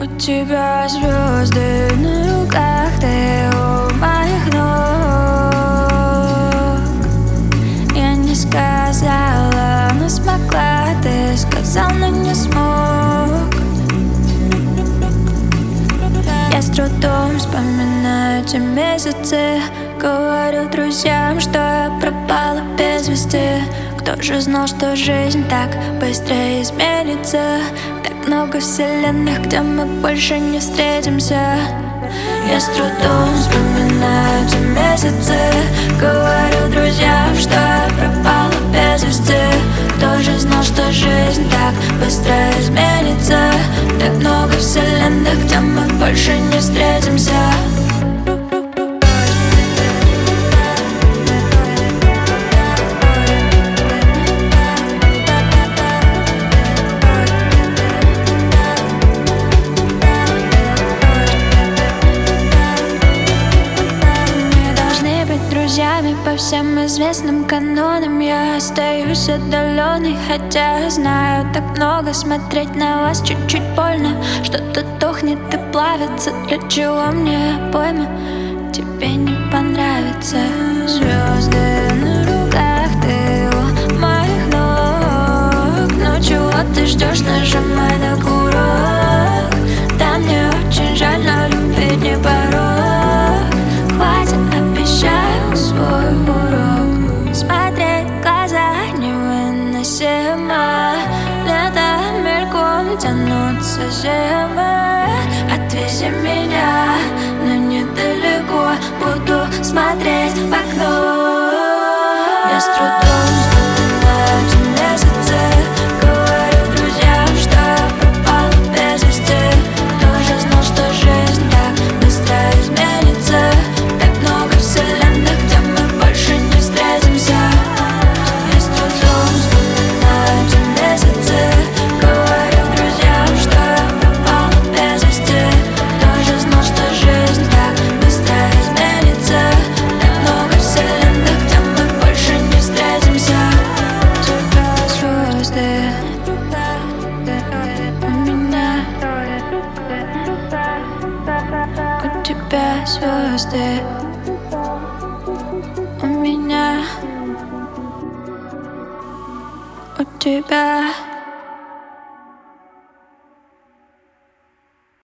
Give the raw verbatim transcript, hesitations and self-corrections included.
тебя звезды на руках, ты у моих ног. Я не сказала, но смогла, ты сказал, но не смог. Я с трудом вспоминаю те месяцы, говорю друзьям, что я пропала без вести. Кто же знал, что жизнь так быстро изменится? Так много вселенных, где мы больше не встретимся. Я с трудом вспоминаю те месяцы, говорю друзьям, что я пропала без вести. Кто же знал, что жизнь так быстро изменится? Так много вселенных, где мы больше не встретимся. По всем известным канонам я остаюсь отдаленной, хотя знаю так много. Смотреть на вас чуть-чуть больно, что-то тухнет и плавится. Для чего мне пойма, тебе не понравится. Звезды на руках, ты у моих ног. Ну чего ты ждешь, нажимай на курок. Да мне очень жаль, но любить не порог. Хватит, обещаю свой урок. Смотреть в глаза невыносимо. Лето мельком тянутся зимы. Отвези меня, но недалеко. Буду смотреть в окно. Я с трудом вспоминаю те месяцы, говорю друзьям, что я пропала без вести. Кто же знал, что жизнь так быстро изменится? Так много вселенных, где мы больше не встретимся. Я с трудом вспоминаю те месяцы, говорю друзьям, что я пропала без вести. Кто же знал, что жизнь так быстро изменится? Так много вселенных, где мы больше не встретимся. У тебя звезды, у меня, у тебя звезды, у меня, у тебя.